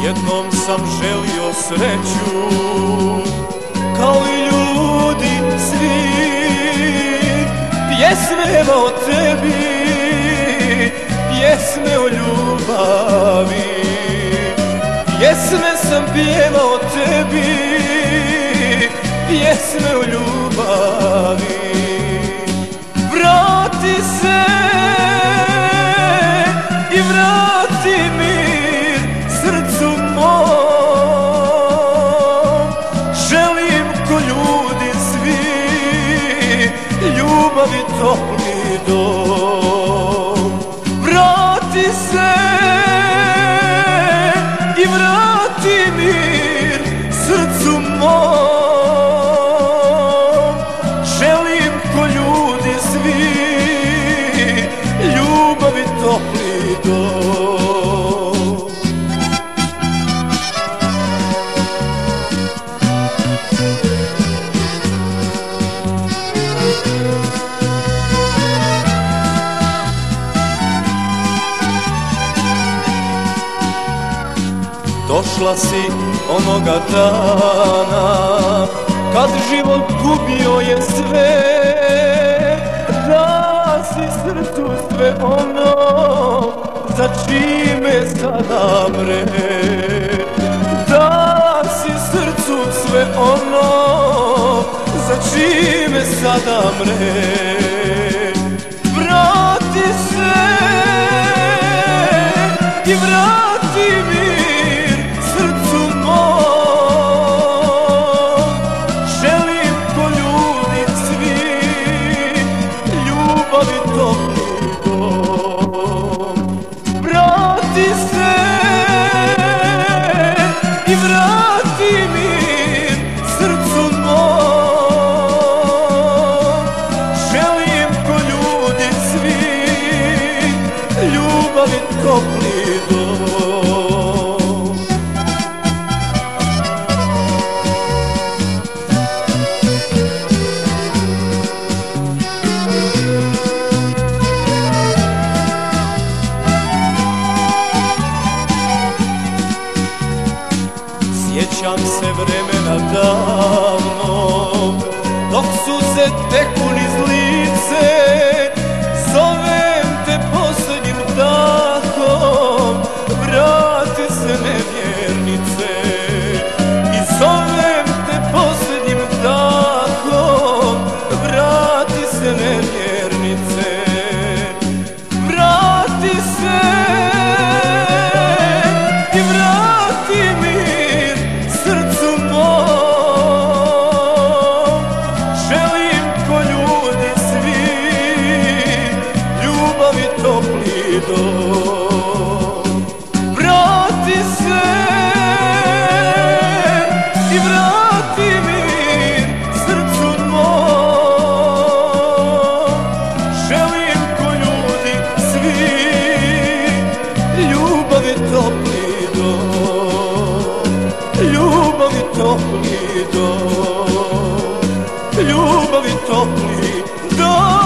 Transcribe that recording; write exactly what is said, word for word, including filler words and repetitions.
Jednom sam želio sreću, kao i ljudi svi, pjesme o tebi, pjesme o ljubavi. Pjesme sam pjevao tebi, pjesme o ljubavi. Vrati se i vrati mir srcu mom. Želim ko ljudi svi ljubavi topli dom. Vrati se i vrati mir srcu mom. Želim ko ljudi svi ljubavi topli dom. Došla si onoga dana kad život gubio je sve, da si srcu sve ono za čime sada mre. Da si srcu sve ono za čime sada mre. Vrati se i vrati mir srcu mom. Želim ko ljudi svi ljubavi topli dom. Vrati se i vrati mir srcu mom. Želim ko ljudi svi ljubavi topli dom. Sjećam se vremena davno, dok suze teku niz lice. Zovem te posljednjim dahom, vrati se nevjernice. I zovem te posljednjim dahom, vrati se nevjernice. Vrati se i vrati mir srcu mom. Želim ko ljudi svi ljubavi topli dom. Vrati se i vrati mir srcu mom. Želim ko ljudi svi ljubavi topli dom. Ljubavi topli dom. Ljubavi topli dom.